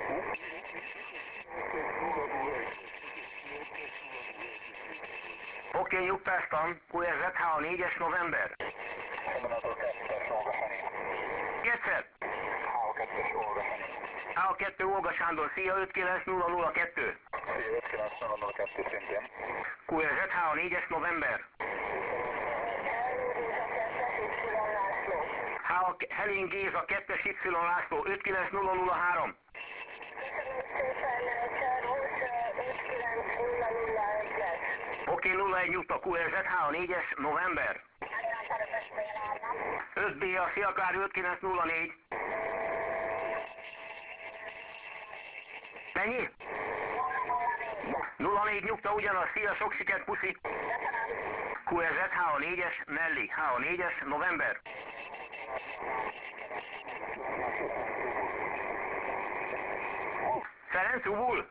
Oké, nyugtáztam. QRZ H4-es november. Egyszer. A2 Olga Sándor, szia, 59002. Szia, 59002 szintén. QRZ H4-es november. Helén Géza, 2-es Y László, 59003. Oké, 01 nyugta, QRZ H4-es november. 5B a Sziakár, 5904. Mennyi? 04 nyugta, ugyanaz, szia, sok sikert, puszi. QRZ H4-es Nelly, H4-es november. Ferenc Ubul?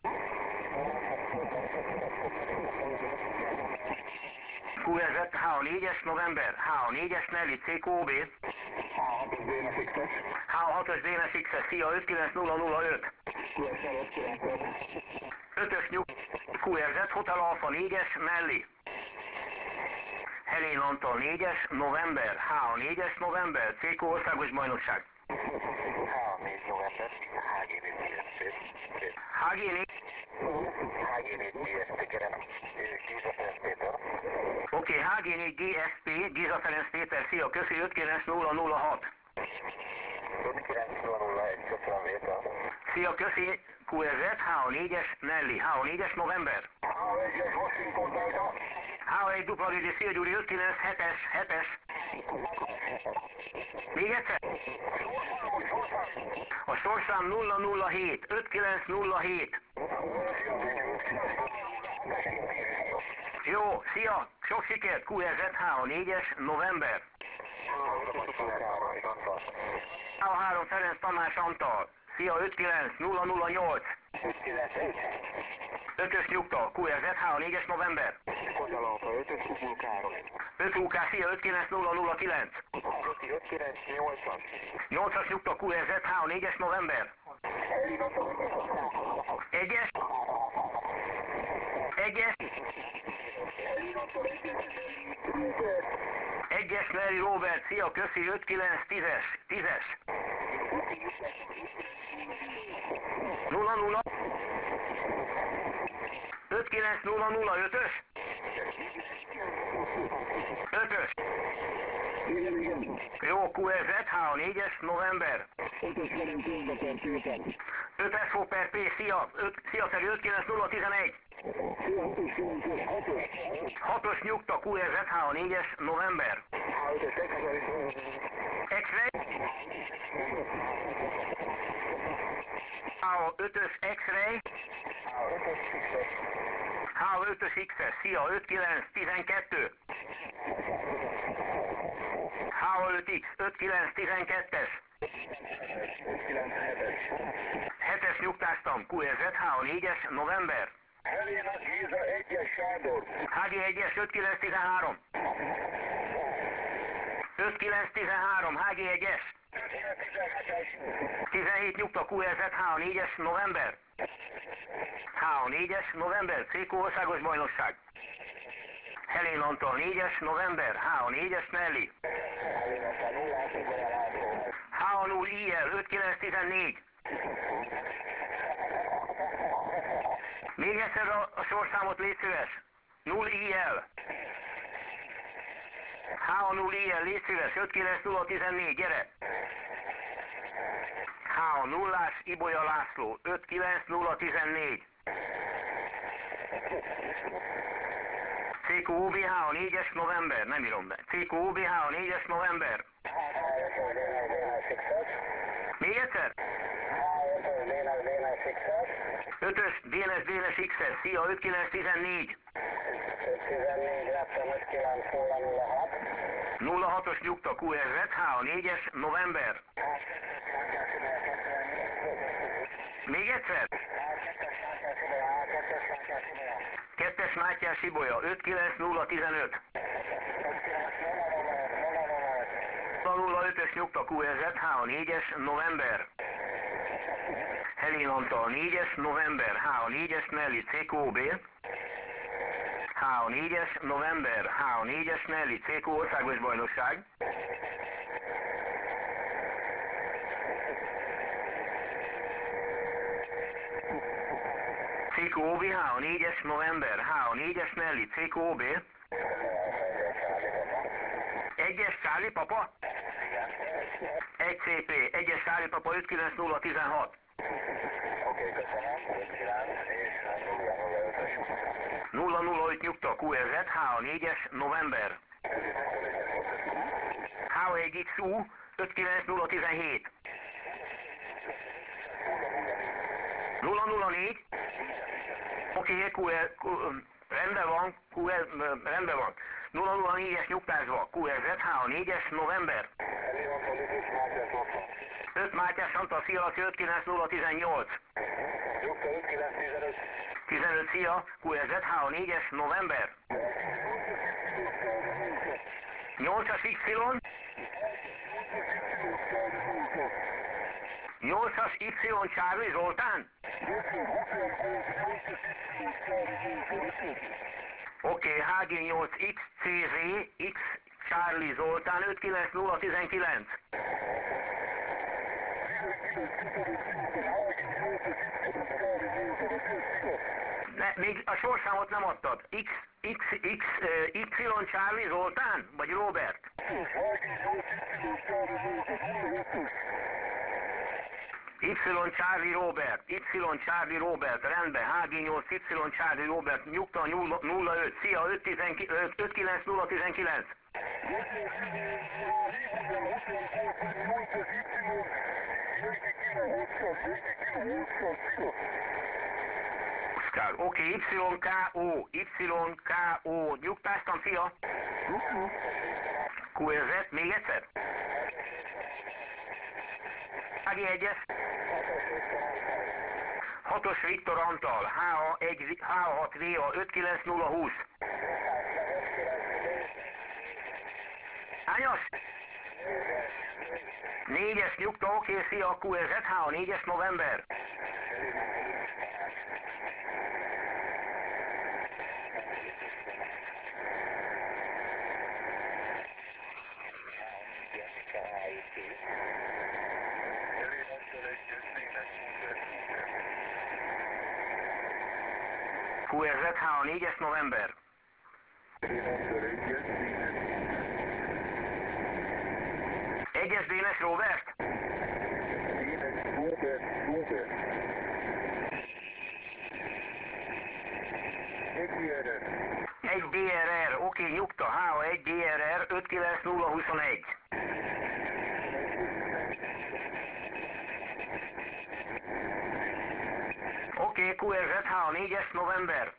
QRZ H4-es november, H4-es Nelly, CQB. H6-os Dénes X-es, szia, 59005. 5-ös nyug, QRZ Hotel Alfa 4-es Nelly. Helén Antal 4-es november, H4-es november, CQ országos bajnokság. H4 november, HG4 BSP, kérem, Géza Ferenc Péter. Oké, HG4 GSP, Géza Ferenc Péter, szia, köszi, 59006. 59001, köszönöm Vétel. Szia, köszi, QRZ H4-es Nelly, H4-es november. H1-es Washington Delta. H1 dupla Ridi, szia Gyuri, 597-es. Még egyszer? A sorszám 007, 5907. Jó, szia, sok sikert, QRZ H4-es november. A3 Ferenc Tamás Antal, szia, 59008. 5-ös nyugta, QRZ H4-es november. Hotel Alfa 5-ös Ubul Károly. 5 UK, szia, 59009. 59080. 8-as nyugta, QRZ H4-es november. 1-es. 1-es. 1-es Nelly Robert, szia, köszi, 5910-es. 10-es. 00. 59005-ös. 5-ös. Jó, QRZ H4-es november. 5 SO per P, szia, szia Feri, 59011. 6-os nyugta, QRZ H4-es november. X-ray. H5-ös X-ray. H5-ös X-es, szia, 5912. H5X, 5912-es. 7-es nyugtáztam, QRZ H4-es november. Helena Géza 1-es Sándor. HG1-es 5913. 5913, HG1-es. 17 nyugta, QRZ H4-es november. H4-es november, CQ országos bajnokság. Helén Antal 4-es november, H4-es Nelly. H0 IL 5914. Még egyszer a sorszámot légy szíves. 0 IL. H0 IL, légy szíves, 59014, gyere. H0-ás Ibolya László, 59014. CQUB H4-es november, nem írom be. CQUB H4-es november. Még egyszer? 5-ös DNS XS, szia, 5914. 06-os nyugta, QRZ H4-es november. Még egyszer? 2-es Mátyás Ibolya, 59015. 05-ös nyugta, QRZ H4-es november. Helén Antal 4-es, november, HA4-es, Nelly, CQOB. HA4-es, november, HA4-es, Nelly, CQ országos bajnokság. CQOB, HA4-es, november, HA4-es, Nelly, CQOB. 1-es Charlie Papa? 1 CP, 1-es Charlie Papa 59016. Oké, köszönöm. 005 nyugta QRZ, HA4-es, november. H1XU 59017. 004. Oké, rendben van, rendben van. 004-es nyugtázva, QRZ, HA4-es, november. 5 Mátyás Antal, szia, Laci, 59018. 15, szia, QRZ, HA4-es, november. 8-as Y. 8-as Y, Charlie Zoltán. Oké, HG8X, CZ, X, Charlie Zoltán, 59019. Még a sorszámot nem adtad. Y, Charlie Zoltán, vagy Robert? Y Charlie Robert, Y Charlie Robert, rendben, HG8, Y Charlie Robert, nyugta 05, szia, 59019. Oscar, oké, YKO, nyugtáztam, szia. QRZ, még egyszer? HG1-es. 6-os Viktor Antal, HA6VA 59020. Hányas? 4-es nyugta, oké, szia, QRZ, HA4-es, november. QRZ, HA4-es, november. Egyes Dénes Robert? Egy DRR, oké, nyugta, HA1 DRR 59021. Oké, QRZ, HA4-es, november.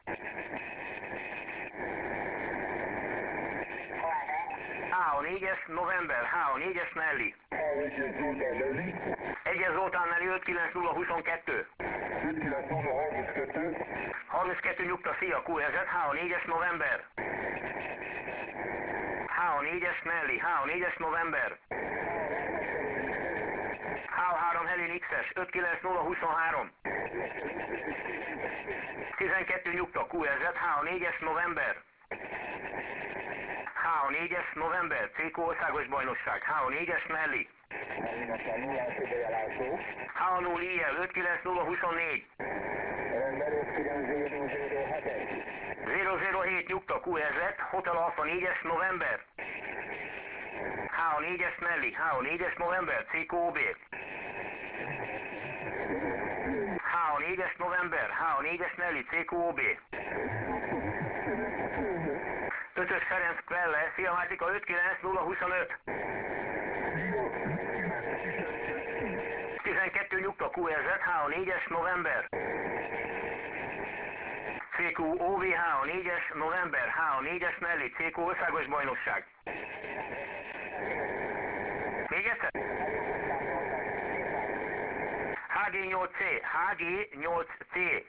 HA4-es, november, HA4-es, Nelly. Egyes Zoltán Nelly 59022. 32 nyugta, szia, QRZ, HA4-es, november. HA4-es, Nelly, HA4-es, november. HA3 Helén X-es, 59023. 12 nyugta, QRZ, HA4-es, november. HA4-es, november, CQ országos bajnokság, HA4-es, Nelly. HA0 IL, 59024. 007 nyugta, QRZ, Hotel Alfa 4-es, november. HA4-es, Nelly, HA4-es, november, CQOB. HA4-es, november, HA4-es, Nelly, CQOB. 5-ös Ferenc Kvelle, szia Mártika, 59025. 12 nyugta, QRZ, HA4-es, november. CQ OVH, a 4-es, november, H, a 4-es mellé, CQ országos bajnokság. Még egyszer? HG8C, HG8C,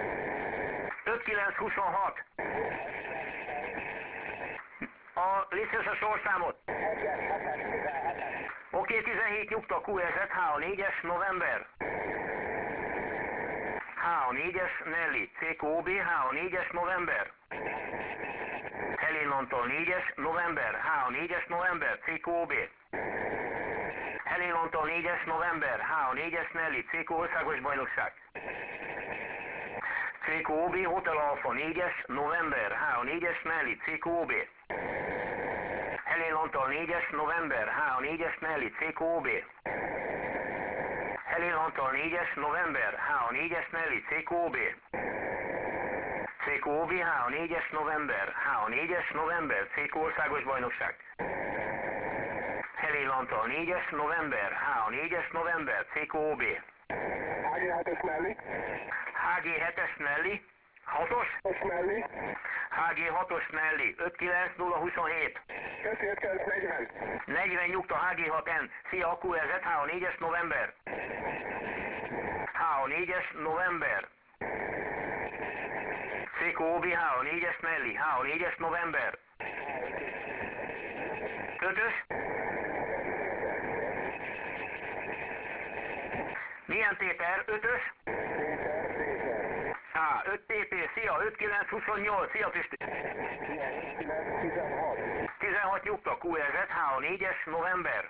5926. Létszős a sorszámot. Oké, 17 nyugta, QRZ, H, a 4-es, november. HA4-es Nelly, CQOB, HA4-es november. Helén Antal 4-es november, HA4-es november, CQOB. Helén Antal 4-es november, HA4-es Nelly, CQ országos bajnokság. CQOB Hotel Alfa 4-es november, HA4-es Nelly, CQOB. Helén Antal 4-es november, HA4-es Nelly, CQOB. Helén Antal 4-es november, HA4-es Nelly, CQOB. CQOB HA4-es november, HA4-es november, CQ országos bajnokság. Helén Antal 4-es november, HA4-es november, CQOB. HG7-es Nelly. HG7-es Nelly, 6-os? Nelly. HG6-os Nelly, 59027. 25940. 40 nyugta HG6N. Szia, QRZ, HA4-es november. HA4-es november. CQOB HA4-es Nelly, HA4-es november. 5-ös? Milyen Péter? 5-ös? Á, 5 TP, szia, 5928, szia Pisti. 16 nyugta, QRZ, HA4-es november.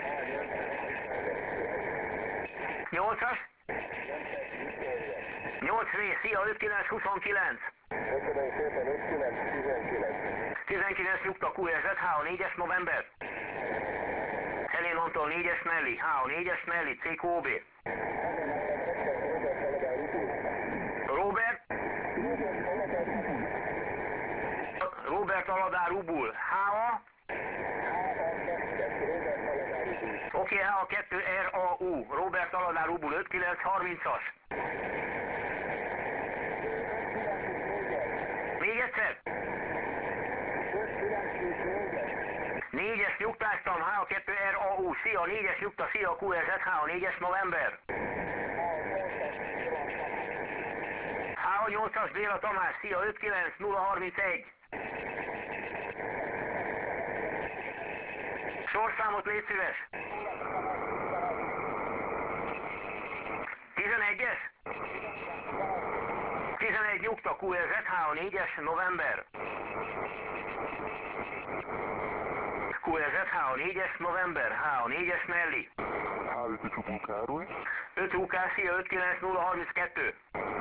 8-as? 8V, szia, 5929. 19 nyugta, QRZ, HA4-es november. Helén Antal 4-es Nelly, HA4-es Nelly, CQOB. Robert? Robert Aladár Ubul. HA? Oké, HA2 RAU. Robert Aladár Ubul 5930-as. Még egyszer? 4-es nyugtáztam, HA2 RAU. Szia, 4-es nyugta, szia, QRZ, HA4-es november. HA8-as Béla Tamás, szia, 59031. Sorszámot légy szíves. 11-es? 11 nyugta, QRZ, HA4-es november. QRZ, HA4-es november, HA4-es Nelly. H5-ös Ubul Károly. 5 UK, szia, 59032.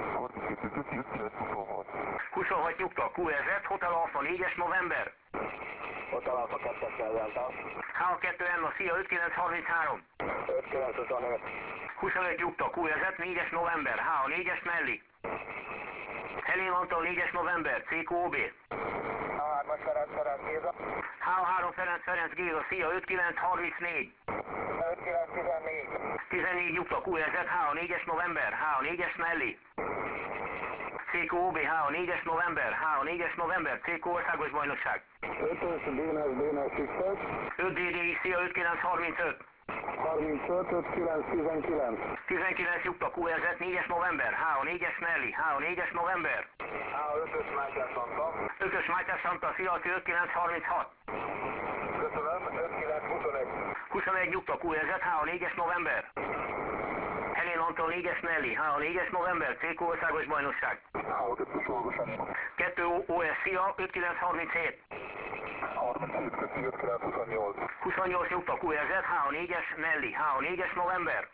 26 nyugta, QRZ, Hotel Alfa 4-es november. Hotel Alfa 2-es eljeltem. HA2N, szia, 5933. 5925. 25 nyugta, QRZ, 4-es november, HA4-es Nelly. Helén Antal 4-es november, CQOB. H3-as Ferenc Géza. H3 Ferenc Géza, szia, 5934. 5914. 14 nyugta, QRZ, HA4-es november, HA4-es Nelly. CQOB, HA4-es november, HA4-es november, CQ országos bajnokság. 5-ös Dénes Fixes. 5 DDI, szia, 5935. 35, 5919. 19 nyugta, QRZ, 4-es november, HA4-es Nelly, HA4-es november. H5-ös Mátyás Santa. 5-ös Mátyás Santa, szia, 5936. Köszönöm, 5921. 21 nyugta, QRZ, HA4-es november. Helén Antal 4-es Nelly, HA4-es november, CQ országos bajnokság. H5-ös Orvosás. 2 OS, szia, 5937. 37, 5928. 28 nyugta, QRZ, HA4-es Nelly, HA4-es november.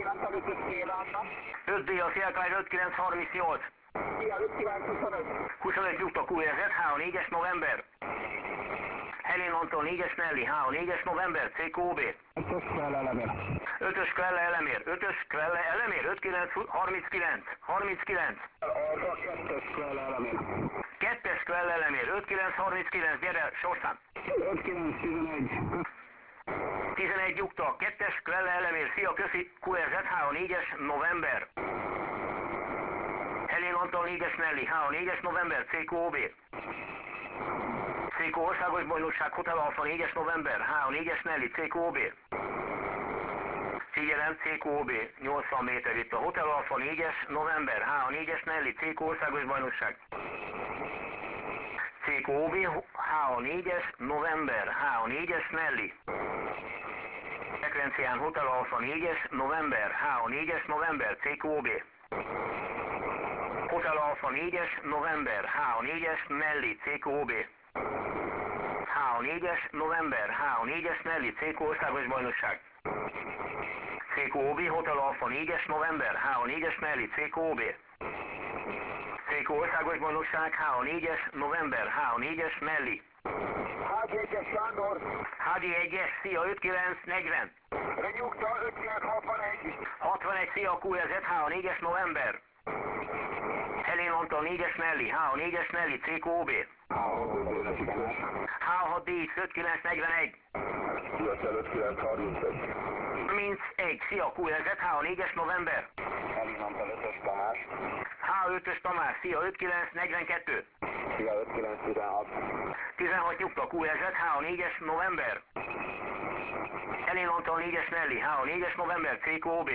5D a Szélkály 5938. 25 nyugta, QRZ, HA4-es november. Helén Antal 4-es Nelly, HA4-es november, CQOB. 5-ös Kvelle Elemér. 5-ös Kvelle Elemér, 5-ös Kvelle Elemér, 5939. 39. 2-es Kvelle Elemér. 2-es Kvelle Elemér, 5939, gyere, sorszám. 5911. 11 nyugta, 2-es Kvelle Elemér, szia, köszi, QRZ, HA4-es november. Helén Antal 4-es Nelly, HA4-es november, CQOB. CQ országos bajnokság, Hotel Alfa 4-es november, HA4-es Nelly, CQOB. Figyelem, CQOB, 80 méter itt a Hotel Alfa 4-es november, HA4-es Nelly, CQ országos bajnokság. CQOB, HA4-es november, HA4-es Nelly. Frekvencián Hotel Alfa 4-es november, HA4-es november, CQOB. Hotel Alfa 4-es, november, HA4-es, Melli, CQOB. HA4-es, november, HA4-es, Melli, CQ országos bajnokság. CQOB, Hotel Alfa 4-es, november, HA4-es, Melli, CQOB. CQ országos bajnokság, HA4-es, november, HA4-es, Melli. HG1-es Sándor, HG1-es, szia, 5940. Renyugta 5961. 61, szia, QLZ, HA4-es, november. Helén Antal 4-es, Melli, HA4-es, Melli, CQOB. H6DX, 5941. Fiatal 5931. 31, szia, QLZ, HA4-es, november. Elinontal 5-ös Tamás. H5-ös Tamás, szia, 5942. Szia 5916. 16 nyugta, QLZ, HA4-es, november. Helén Antal 4-es, Melli, HA4-es, november, CQOB.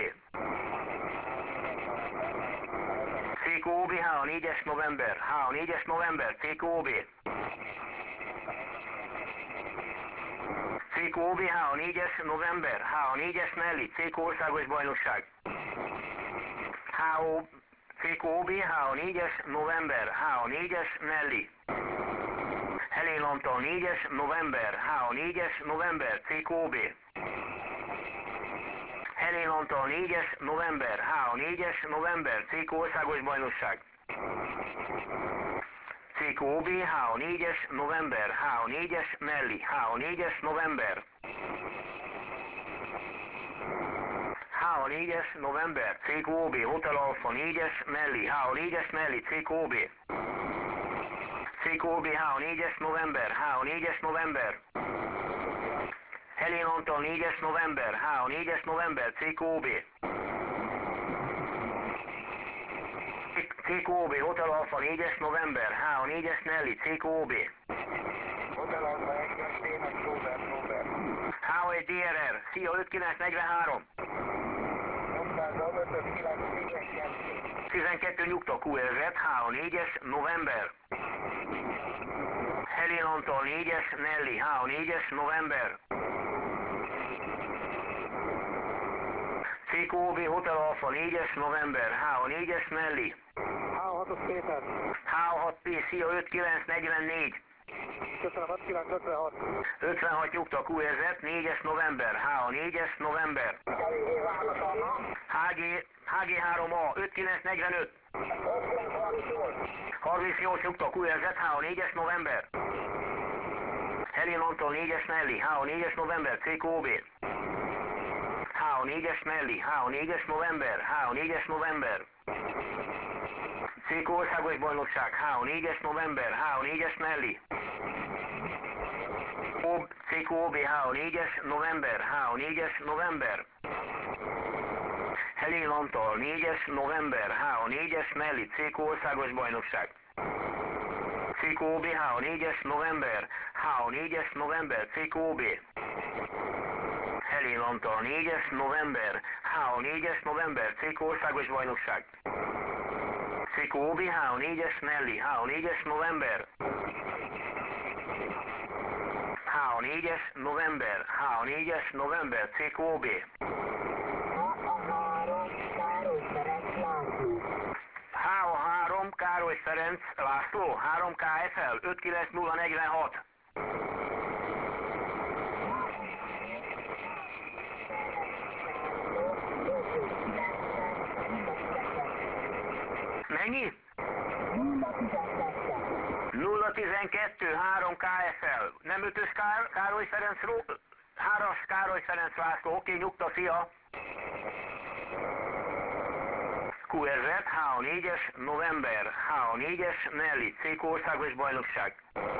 CQOB, HA4-es, november, HA4-es, november, CQOB. CQOB, HA4-es, november, HA4-es, Melli, CQ országos bajnokság. CQOB, HA4-es, november, HA4-es, Melli. Helén Antal 4-es, november, HA4-es, november, CQOB. Helén Antal 4-es, november, HA4-es, november, CQ országos bajnokság. CQOB, HA4-es, november, HA4-es, Melli, HA4-es, november. HA4-es, november, CQOB, Hotel Alfa 4-es, Melli, HA4-es, Melli, CQOB. CQOB, HA4-es, november, HA4-es, november. Helén Antal 4-es, november, HA4-es, november, CQOB. CQOB, Hotel Alfa 4-es, november, HA4-es, Melli, CQOB. Hotel Alfa 1-es Dénes Robert. H1 DRR, szia, 5943. 12 nyugta, QLZ, HA4-es, november. Helén Antal 4-es, Nelli, HA4-es, november. CQOB, Hotel Alfa 4-es, november, HA4-es, Melli. H6-os Péter. H6P, szia, 5944. Köszönöm, 6956. 56 nyugta, QLZ, 4-es, november, HA4-es, november. HG3A, 5945. 38 nyugta, QLZ, HA4-es, november. Helén Antal 4-es, Melli, HA4-es, november, CQOB. HA4-es, Melli, HA4-es, november, HA4-es, november. CQ országos bajnokság, HA4-es, november, HA4-es, Melli. CQOB, HA4-es, november, HA4-es, november. Helén Antal 4-es, november, HA4-es, Melli, CQ országos bajnokság. CQOB, HA4-es, november, HA4-es, november, CQOB. Helén Antal 4-es, november, HA4-es, november, CQ országos bajnokság. CQOB, HA4-es, Melli, HA4-es, november. HA4-es, november, HA4-es, november, CQOB. HA3, Károly Ferenc László, 3KFL, 59046. Mennyi? 012, 3 KFL. Nem 5-ös Károly Ferenc, 3-as Károly Ferenc László. Oké, nyugta, szia. QRZ, HA4-es, november, HA4-es, Melli, CQ országos bajnokság.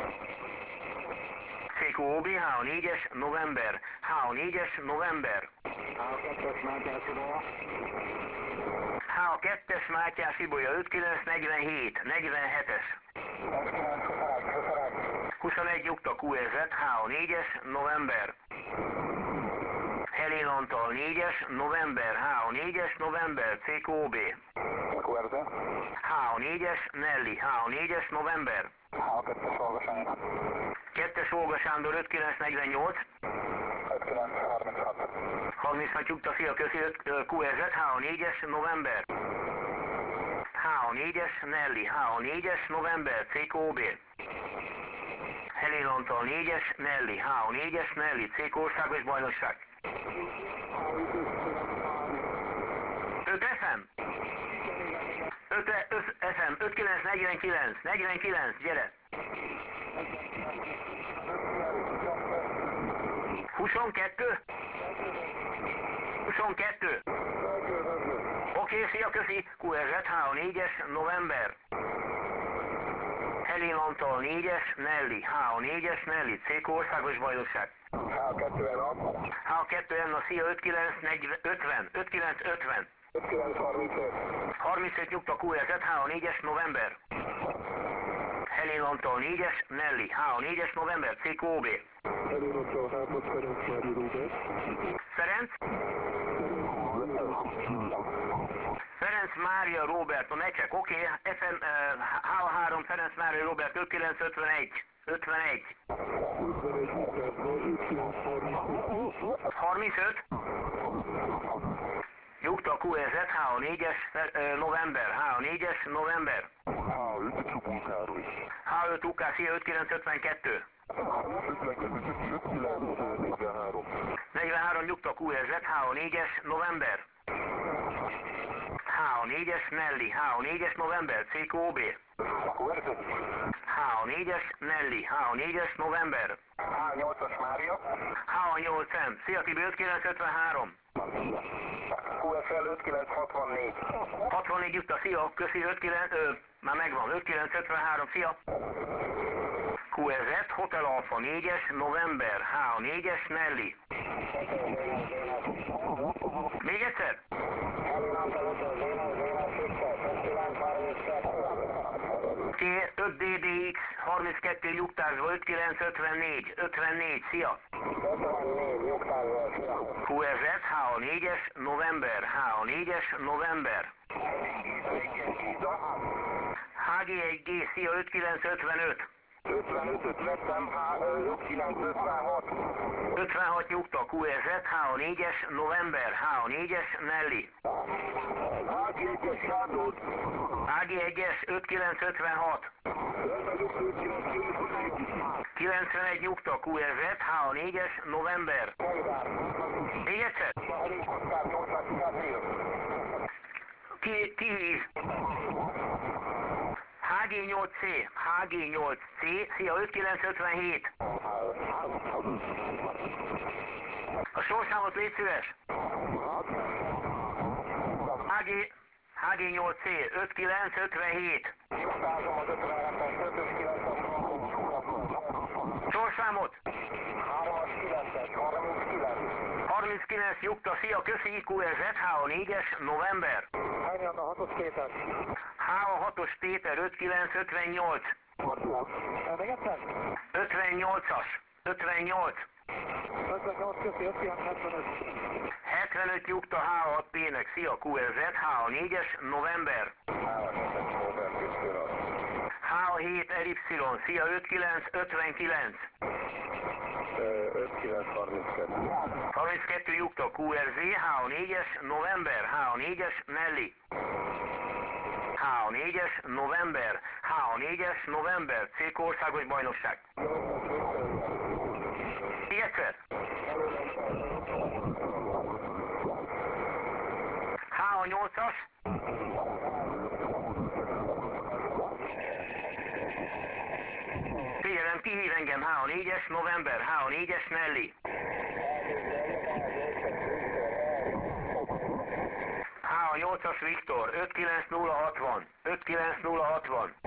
CQOB, HA4-es, november, HA4-es, november. H2-es Mátyás Ibolya, 5947, 47-es. 21 nyugta, QRZ, HA4-es, november. Helén Antal 4-es, november, HA4-es, november, CQOB. HA4-es, Nelli, HA4-es, november. H2-es Olga Sándor. 2-es Olga Sándor, 5948. 5936. 36 nyugta, szia, köszi, QRZ, HA4-es, november. HO4-es Nelly, HO4-es november, CQOB. Helén Antal 4-es Nelly, HO4-es Nelly, CQ országos bajnokság. 5 FM? 5 FM, 5949, 49, gyere! 22? 22? Oké, szia, köszi! QRZ, HO4-es november. Helén Antal 4-es Nelly, HO4-es Nelly, CQ országos bajnokság. H2N. H2N, a szia 5950, 5950. 5935. 35 nyugta QRZ, HO4-es november. Helén Antal 4-es Nelly, HO4-es november, CQOB. Ferenc? Ferenc Mária Róbert, a mecsek, oké, FM, H3 Ferenc Mária Róbert, 5951. 51. 35? Nyugta QRZ, HO4-es november, HO4-es november. H5 UK, szia 5952. 43 nyugta QRZ, HO4-es november. HO4-es Nelly, HO4-es november, CQOB. HO4-es Nelly, HO4-es november. H8-as Mária. H8M, szia Tibi 5953. QFL 5964. 64 nyugta, szia, köszi 59, már megvan, 5953, szia. QRZ, Hotel Alfa 4-es november, H4-es Nelly. Még egyszer? 5 DDX 32 nyugtázva 5954, 54, szia. QRZ, H4-es november, H4-es november. HG1G, szia 5955. 55-öt vettem, 5956. 56 nyugta, QRZ, H4-es november, H4-es Nelly. AG1-es Sándor. AG1-es 5956. 91 nyugta, QRZ, H4-es november. Még egyszer? Ki hív? HG8C, HG8C, szia 5957. A sorszámot légy szíves. HG8C, 5957. Sorszámot? 39 nyugta, szia, köszi, QRZ, H4-es november. H6-os Péter 5958. 58-as. 58. 75 nyugta H6P-nek, szia QRZ, H4-es november. H7 RY, szia 5959. 5932. 32 nyugta QRZ, H4-es november, H4-es Nelly. H4-es november, H4-es november, CQ országos bajnokság. Még egyszer. H8-as. Figyelem, ki hív engem, H4-es november, H4-es Nelly. H8-as Viktor, 59060, 59060.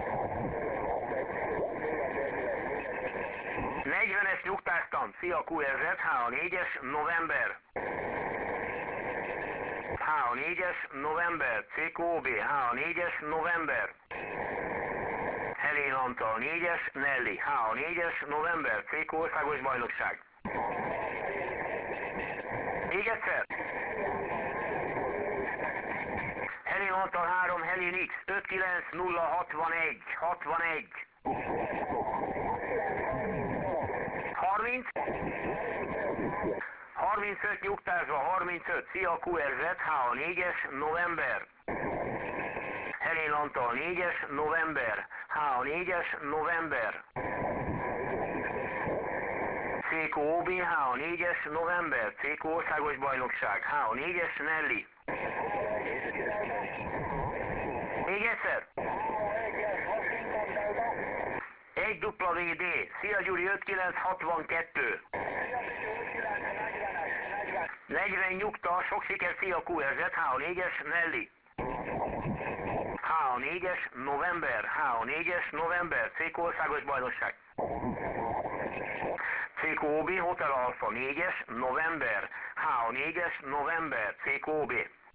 40-es nyugtáztam, szia QRZ, H4-es november. H4-es november, CQOB, H4-es november. Helén Antal 4-es, Nelly, H4-es november, CQ országos bajnokság. Még egyszer. Helén Antal 3, Helén X, 59061, 61. 30. 35 nyugtázva, 35, szia QRZ, H4-es november. Helén Antal 4-es november, HA4-es november. CQOB, HA4-es november, CQ országos bajnokság, HA4-es Nelly. Még egyszer? 1WD, szia Gyuri 5962. 40 nyugta, sok siker, szia QRZ, HA4-es Nelly. HA4-es november, HA4-es november, CQ országos bajnokság. CQOB, Hotel Alpha 4-es november, HA4-es november, CQOB.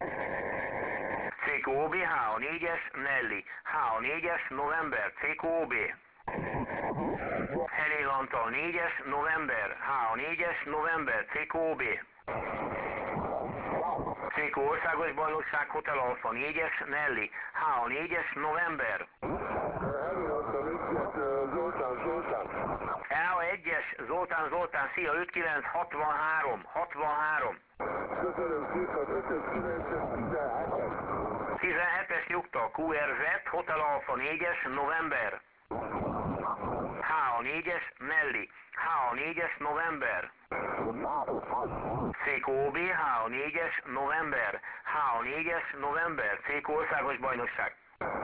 CQOB, HA4-es Nelly, HA4-es november, CQOB. Helél Antal 4-es november, HA4-es november, CQOB. CQ országos bajnokság, Hotel Alpha 4-es Nelly, HA4-es november. HA1-es Zoltán, szia 5963, 63. 17-es nyugta, QRZ, Hotel Alpha 4-es november. HA4-es Nelly, HA4-es november. CQOB, HA4-es november, HA4-es november, CQ országos bajnokság.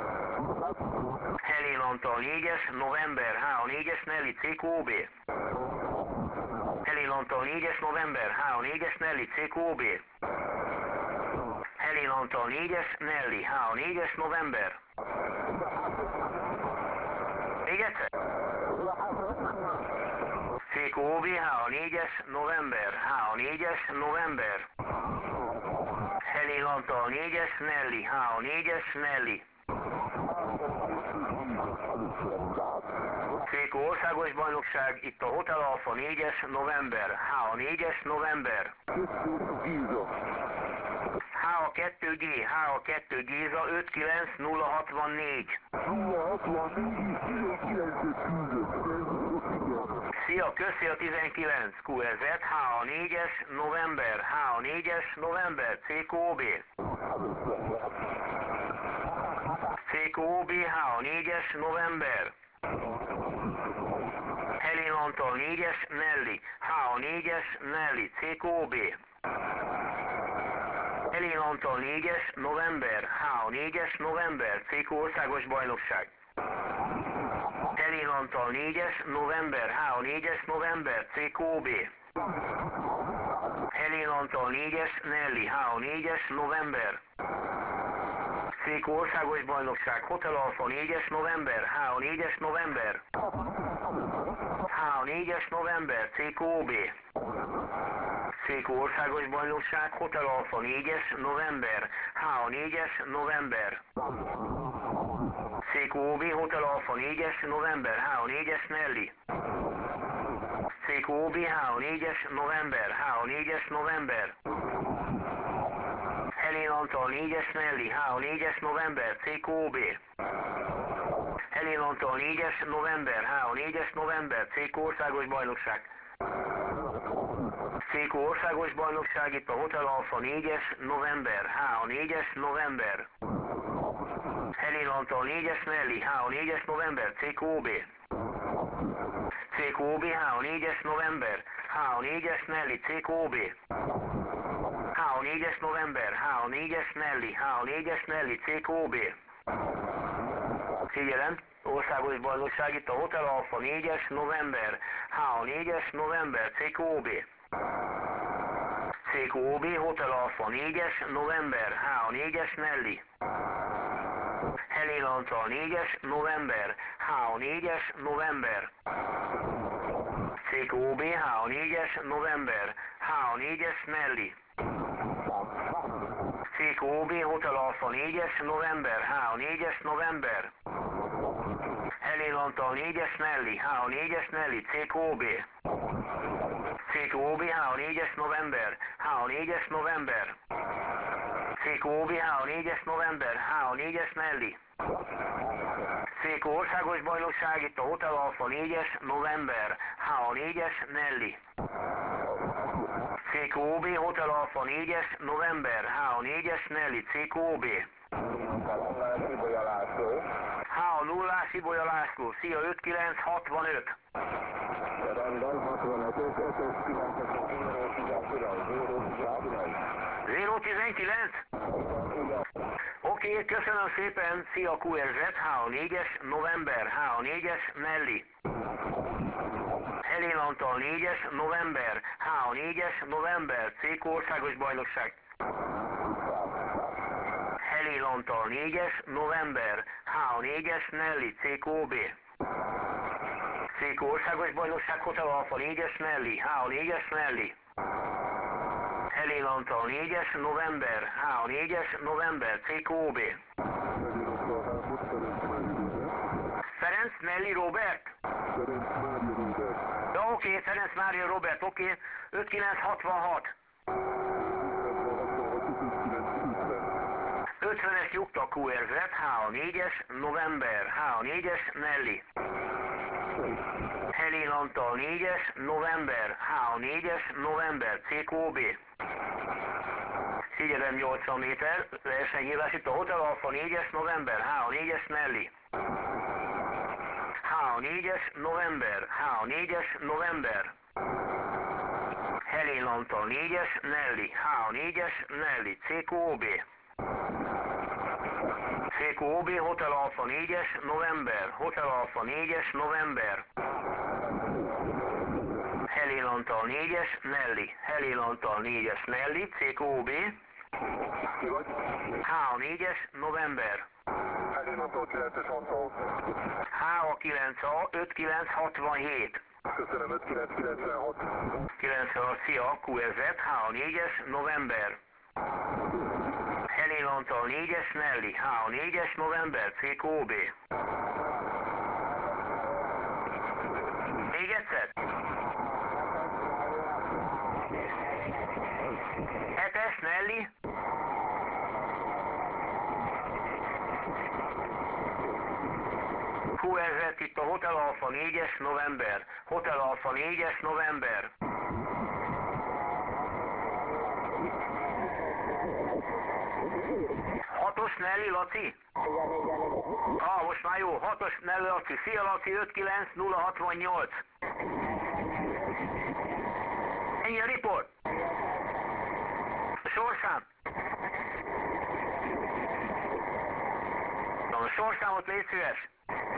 Helén Antal 4-es november, HA4-es Nelly, CQOB. Helén Antal 4-es november, HA4-es Nelly, CQOB. Helén Antal 4-es Nelly, HA4-es november. Még egyszer? CQOB, HA4-es november, HA4-es november. Helén Antal 4-es Nelly, HA4-es Nelly. CQ országos bajnokság, itt a Hotel Alpha 4-es november, HA4-es november. HA2G, HA2 Géza 59064. Szia, köszi a 19, QRZ, HA4-es november, HA4-es november, CQOB. CQOB, HA4-es november. Helén Antal 4-es Nelly, HA4-es Nelly, CQOB. Helén Antal 4-es november, HA4-es november, CQ országos bajnokság. Helén Antal 4-es november, HA4-es november, CQOB. Helén Antal 4-es Nelly, HA4-es november. CQ országos bajnokság, Hotel Alpha 4-es november, HA4-es november. HA4-es november, CQOB. CQ országos bajnokság, Hotel Alpha 4-es november, HA4-es november. CQOB, Hotel Alpha 4-es november, HA4-es Nelly. CQOB, HA4-es november, HA4-es november. Helén Antal 4-es Nelly, HA4-es november, CQOB. Helén Antal 4-es november, HA4-es november, CQ országos bajnokság. CQ országos bajnokság, itt a Hotel Alpha 4-es november, HA4-es november. Helén Antal 4-es Nelly, HA4-es november, CQOB. CQOB, HA4-es november, HA4-es Nelly, CQOB. HA4-es november, HA4-es Nelly, HA4-es Nelly, CQOB. Figyelem, országos bajnokság, itt a Hotel Alpha 4-es november, HA4-es november, CQOB. CQOB, Hotel Alpha 4-es november, HA4-es Nelly. Helén Antal 4-es november, HA4-es november. CQOB, HA4-es november, HA4-es Nelly. CQOB, Hotel Alpha 4-es november, HA4-es november. Helén Antal 4-es Nelly, HA4-es Nelly, CQOB. CQOB, HA4-es november, HA4-es november. CQOB, HA4-es november, HA4-es Nelly. CQ országos bajnokság, itt a Hotel Alpha 4-es november, HA4-es Nelly. CQOB, Hotel Alpha 4-es november, HA4-es Nelly, CQOB. László. HA0 Ibolya László, szia 5965. Rendben, 65, 019? Oké, köszönöm szépen, szia QRZ, HA4-es, november, HA4-es, Nelly. Helén Antal 4-es, november, HA4-es, november, CQ országos bajnokság. Helén Antal 4-es, november, HA4-es, Nelly, CQOB. CQ országos bajnokság, Hotel Alfa 4-es, Nelly, HA4-es, Nelly. Helén Antal 4-es, november, HA4-es, november, CQOB. Ferenc, Nelly, Robert? Ja, oké, Ferenc Mária Robert, oké, 5966. 50-es Jukta QRZ, HA4-es, november, HA4-es, Nelly. Helén Antal 4-es, november, HA4-es, november, CQOB. Figyelem 80 méter, versenyhívás itt a Hotel Alfa 4-es, november, HA4-es, Nelly. HA4-es, november, HA4-es, november. Helén Antal 4-es, Nelly, HA4-es, Nelly, CQOB. CQOB, Hotel Alfa 4-es, november, Hotel Alfa 4-es, november. Helén Antal 4-es, Nelly, Helén Antal 4-es, Nelly, CQOB. HA4-es, november. Helén Antal 9-es Antal. HA9A, 5967. Köszönöm, 5996. 96, szia, QRZ, HA4-es, november. Helén Antal 4-es, Nelly, HA4-es, november, CQOB. Még egyszer? 7-es, Nelly. QRZ itt a Hotel Alfa 4-es, november. Hotel Alfa 4-es, november. Hatos Nelly, Laci? Most már jó, 6-os Nelly, Laci. Szia, Laci, 59068. Ennyi a riport? Sorszám? Na, a sorszámot légy szíves.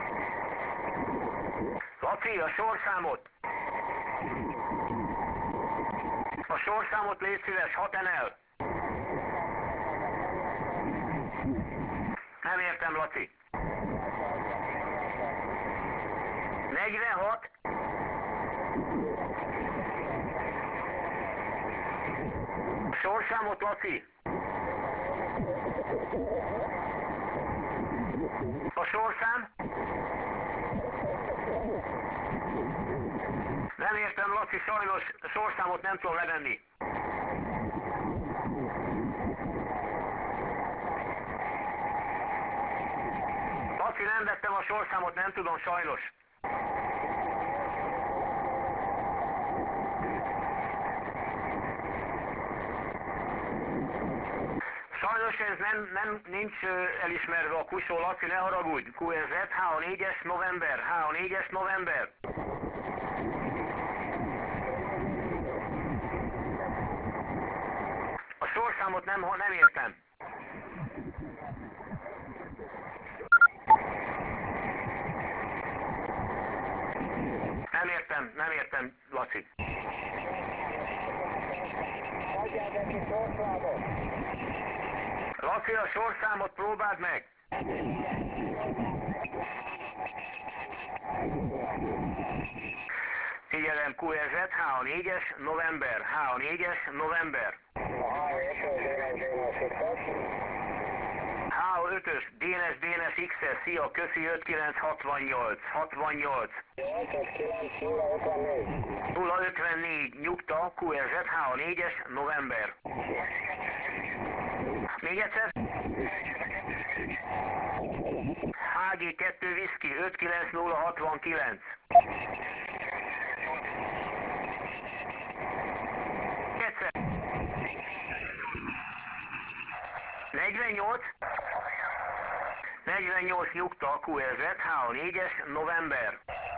Laci, a sorszámot. A sorszámot légy szíves, 6NL. Nem értem, Laci. 46? Sorszámot, Laci. A sorszám? Nem értem, Laci, sajnos sorszámot nem tudom levenni. Laci, nem vettem a sorszámot, nem tudom, sajnos. Sajnos ez nincs elismerve a kusó, Laci, ne haragudj. QRZ, HA4-es, november, HA4-es, november. A sorszámot nem értem. Nem értem, Laci. Laci, a sorszámot próbáld meg! Figyelem, QRZ, HA4-es, november, HA4-es, november. HA5-ös, DNS XS, szia, köszi 5968, 68. 054, nyugta, QRZ, HA4-es, november. Még egyszer? HG2 Whisky, 59069. Egyszer. 48? 48 nyugta, QRZ, HO4-es, november.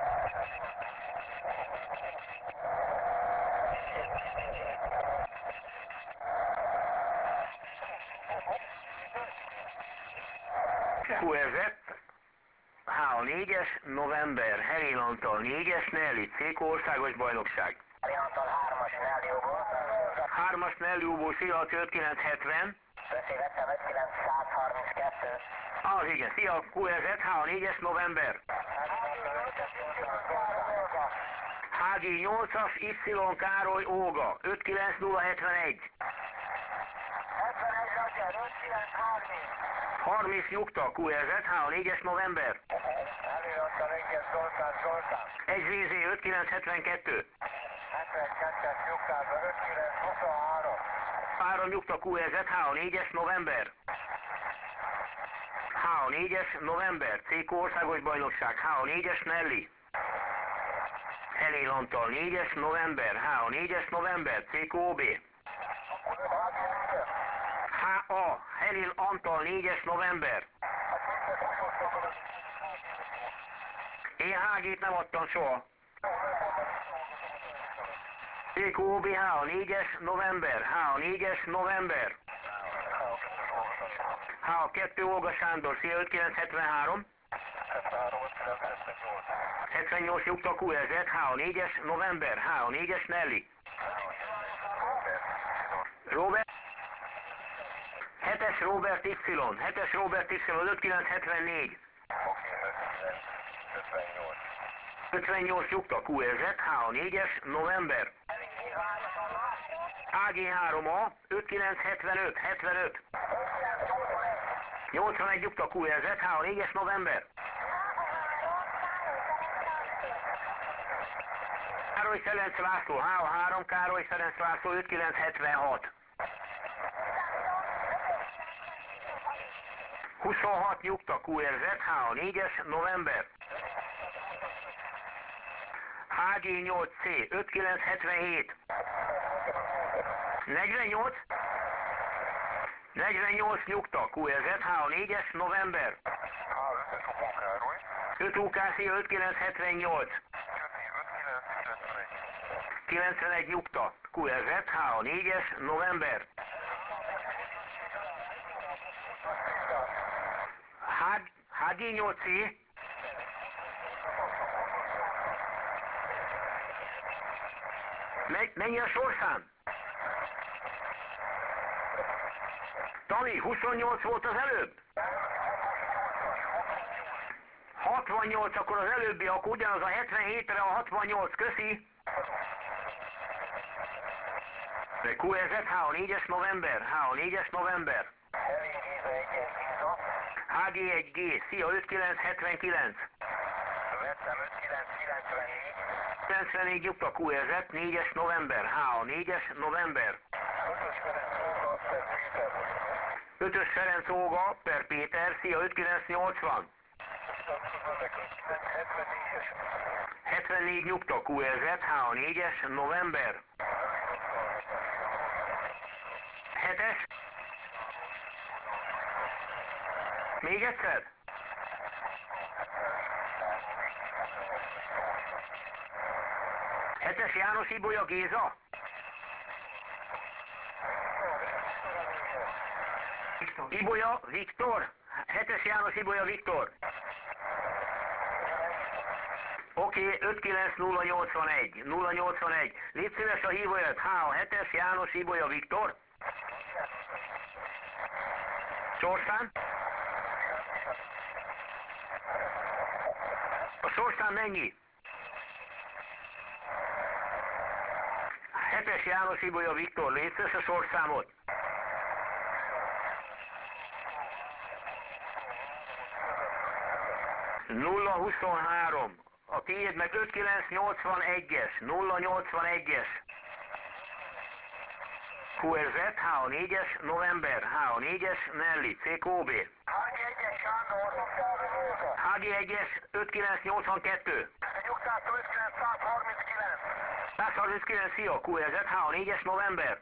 QRZ, HO4-es, november, Helin Antal 4-es, Nelly, Céko, országos bajnokság. Helin Antal 3-as Nellióból. 3-as Nellióból, szia, 5970. Beszélgettem 59132. Az igen, szia, QRZ, HO4-es, november. HG8-as, Y Károly, Óga, 59071. 30 nyugta, QRZ, HO4-es, november. Helin Antal 1-es Zoltán. 1 VZ, 5972. 72-es nyugtában 5923. 3 nyugta, QRZ, HO4-es, november. HO4-es, november, Céko, országos bajnokság, HO4-es, Nelly. Helin Antal 4-es, november, HO4-es, november, Céko, OB. HA, Helin Antal 4-es, november. Én HG-t nem adtam soha. Céko, OB, HO4-es, november, HO4-es, november. HA2, Olga Sándor, szia, 5973. 78 nyugta, QRZ, HO4-es, november, HO4-es, Nelly. Robert. 7-es Robert Y, 7-es Robert Y, 5974. 58 nyugta, QRZ, HO4-es, november. AG3A, 5975, 75. 81 nyugta, QRZ, HO4-es, november. Károly Ferenc László, HO3, Károly Ferenc László, 5976. 26 nyugta, QRZ, HO4-es, november. HG8C, 5977. 48? 48 nyugta, QRZ, HO4-es, november. 5 UKC, 5978. 91 nyugta, QRZ, HO4-es, november. HG8C. Mennyi a sorszám? Tani, 28 volt az előbb? 68, akkor az előbbi, akkor ugyanaz a 77-re a 68, köszi. QRZ, HO4-es, november, HO4-es, november. HG1G, szia, 5979. 94 nyugta, QRZ, 4-es, november, HO4-es, november. 5-ös Ferenc Óga, per Péter, szia, 5980. 74 nyugta, QRZ, HO4-es, november. 7-es. Még egyszer? Hetes János Ibolya Géza? Ibolya Viktor? 7-es János Ibolya Viktor? Oké, 59081, 081. Légy szíves a hívóját, HA7-es János Ibolya Viktor? Sorszám? A sorszám mennyi? 7-es János Ibolya Viktor, légy szíves a sorszámot. ...023. A tiéd meg 5981-es, 081-es. QRZ, HO4-es, november, HO4-es, Nelly, CKOB. HG1-es Sándor. HG1-es, 5982. Nyugtától 5139. 139, szia, QRZ, HO4-es, november.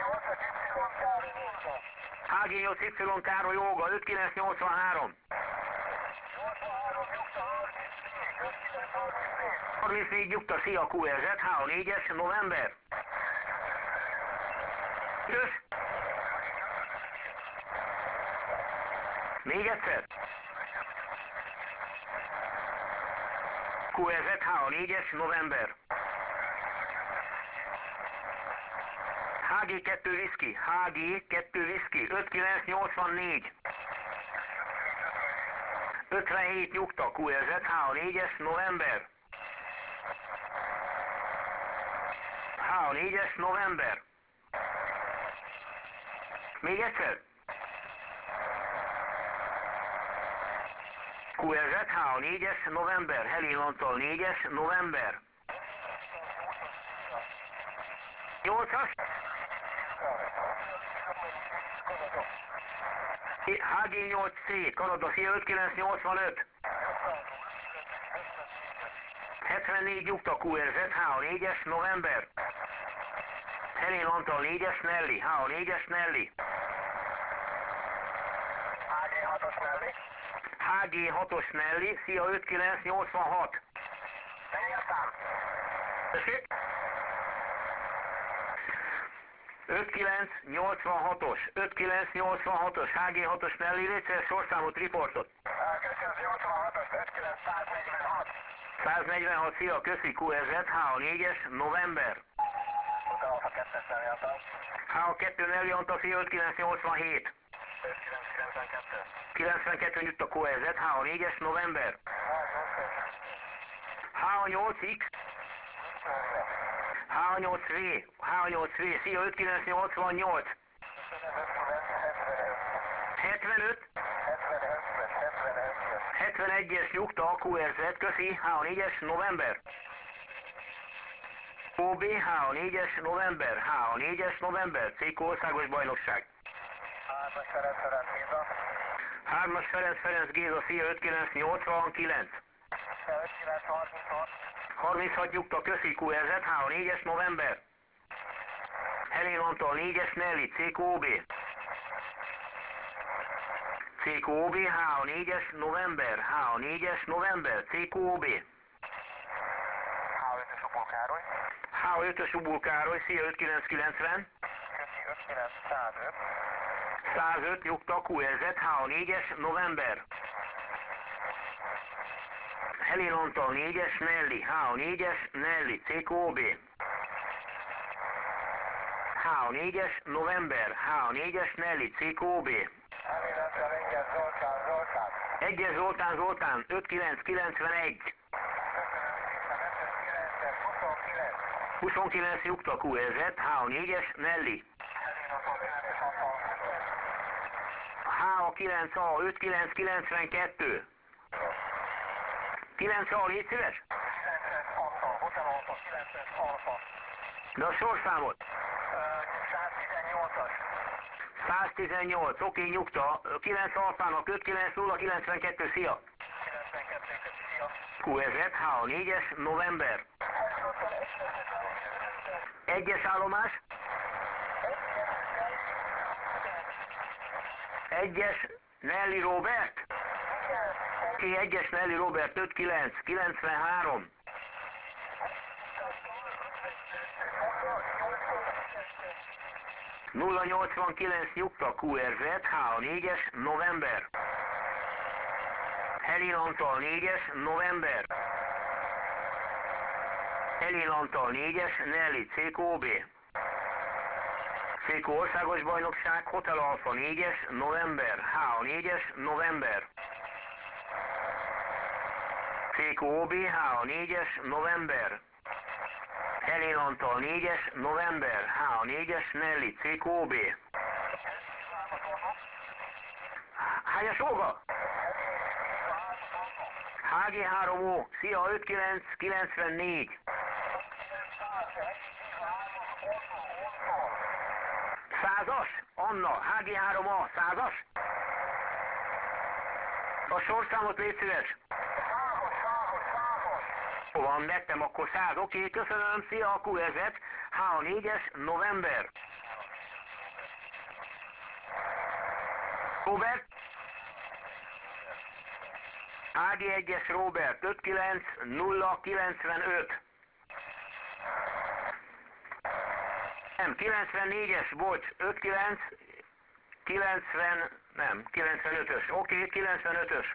HG8Y Károly Óga, 5983. 34 nyugta, szia QRZ, H4-es, november. Kösz. Még egyszer. QRZ, H4-es, november. HG2 Whisky, HG2 Whisky, 5984. 57 nyugta, QRZ, H4-es, november. H4-es, november. Még egyszer. QRZ, H4-es, november. Helinontal 4-es, november. 8-as. HG8C, Kanada, szia 5985. 74 nyugta, QRZ, H4-es, november. Helén Antal 4-es, Nelly, H4-es, Nelly. HG6-os Nelly. HG6-os Nelly, szia 5986. Mennyi a szám? Tessék? 5986-os, 5986-os, HG6-os Nelly, létszeres sorszámot, riportot. 286-os, 5946. 146, szia, köszi, QRZ, H4-es, november. Utalom a 2-es Nelly Antal. H2 Nelly Antal, szia 5987. 5992. 92 nyugt a QRZ, H4-es, november. H8X, H8V, H8V, szia 5988. 75, 71-es nyugta a QRZ, köszi, H4-es, november. OB, H4-es, november, H4-es, november, CK országos bajnokság. 3-as Ferenc Géza, szia 5989. 36 nyugta, köszi, QRZ, H4-es, november. Helén Antal 4-es, Nelly, CKOB. CKOB, H4-es, november, H4-es, november, CKOB. H5-ös Ubul Károly. H5-ös Ubul Károly, szia 5990. Köszi 59105. 105 nyugta, QRZ, H4-es, november. Helén Antal 4-es, Nelly, H4-es, Nelly, CKOB. H4-es, november, H4-es, Nelly, CKOB. Helén Antal 1-es Zoltán. 1-es Zoltán, 5991. 29 nyugta, QRZ, H4-es, Nelly. H9A, 5992. 9A, légy szíves? 9 De a sorszámot? 118-as. 118, oké, nyugta. 9 alfának 59092, szia. 92, köszi, szia. QRZ, H4-es, november. 1-es állomás. 1-es Nelly Robert. Oké, 1-es Nelly Robert, 5993. 089 nyugta, QRZ, H4-es, november. Helén Antal 4-es, november. Helén Antal 4-es, Nelly, CKOB. CK országos bajnokság, Hotel Alfa 4-es, november. H4-es, november. CKOB, H4-es, november. Helén Antal 4-es, november. H4-es, Nelly, CKOB. Hányas Olga? HG3O, szia 5994. 100-as? Anna, HG3A, 100-as? A sorszámot légy szíves. Van, vettem akkor 100, oké, köszönöm, szia, QRZ, H4-es, november. Robert? AG1-es Robert 59095. Nem, 94-es, bocs, 95-ös. Oké, 95-ös.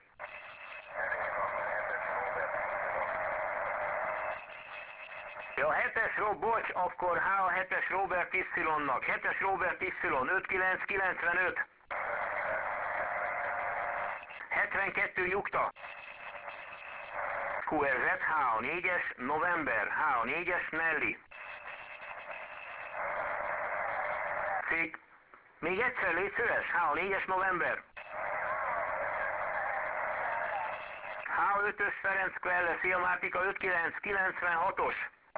Ja, 7-es bocs, akkor H7-es Robert Y-nak. 7-es Robert Y, 5995. 72 nyugta. QRZ, H4-es, November, H4-es, Nelly. Cég. Még egyszer légy szíves, H4-es, November. H5-ös, Ferenc Kvelle, Szia Mártika, 5996-os.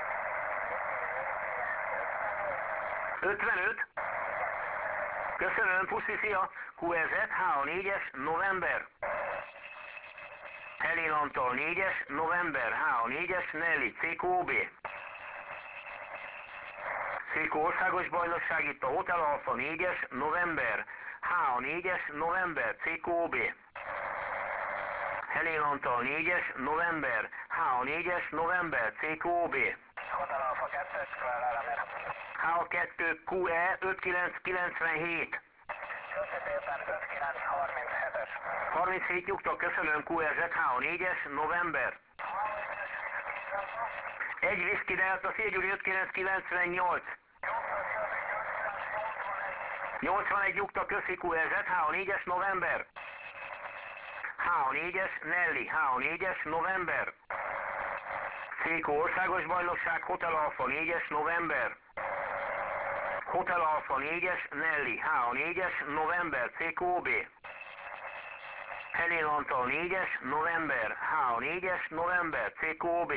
55. Köszönöm, puszi, szia. QRZ, H4-es, November. Helén Antal 4-es, November, H4-es, Nelly, CQOB. CQ országos bajnokság, itt a Hotel Alfa 4-es, November, H4-es, November, CQOB. Helén Antal 4-es, November, H4-es, November, CQOB. Hotel Alfa 2-es, Kvell H2 QE 5997. Köszi szépen, 5937-es. 37 nyugta, köszönöm, QRZ, H4-es, November. Egy Whisky Delta, Szégyuri 5998. 81 nyugta, köszi, QRZ, H4-es, November. H4-es, Nelly, H4-es, November. CQ országos bajnokság, Hotel Alfa 4-es, November. Hotel Alfa 4-es, Nelly, H4-es, November, CQOB. Helén Antal 4-es, November, H4-es, November, CQOB.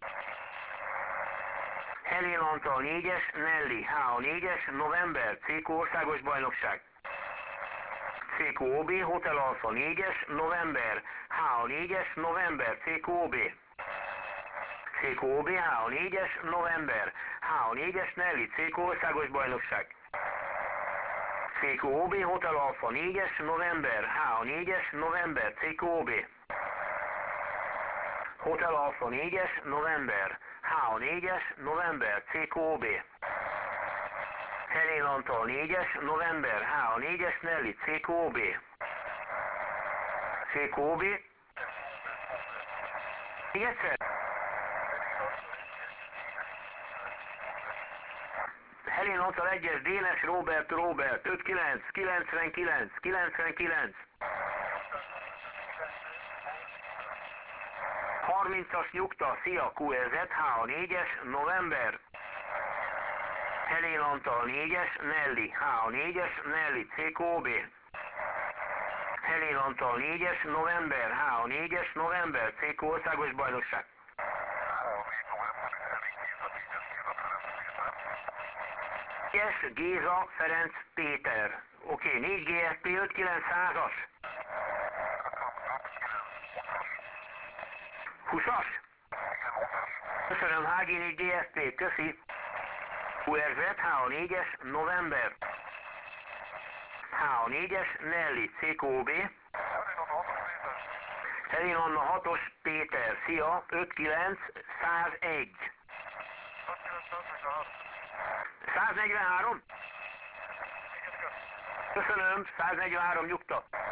Helén Antal 4-es, Nelly, H4-es, November, CQ országos bajnokság. CQOB, Hotel Alfa 4-es, November, H4-es, November, CQOB. CQOB, H4-es, November, H4-es, Nelly, CQ országos bajnokság. CQOB, Hotel Alfa 4-es, November, H4-es, November, CQOB. Hotel Alfa 4-es, November, H4-es, November, CQOB. Helén Antal 4-es, November, H4-es, Nelly, CQOB. CQOB. Még egyszer. Helén Antal 1-es, Dénes Robert, 5999. 30-as nyugta, szia, QRZ, H4-es, November. Helén Antal 4-es, Nelly, H4-es, Nelly, CQOB. Helén Antal 4-es, November, H4-es, November, CQ országos bajnokság. Yes, Géza, Ferenc, Péter. Oké, 4 GFP 5900-as. 20-as? Köszönöm, HG4 GFP, köszi. QRZ, H4-es, November. H4-es, Nelly, CQOB. Helén Anna 6-os, Péter, szia, 59101. 143? Köszönöm, 143 nyugta.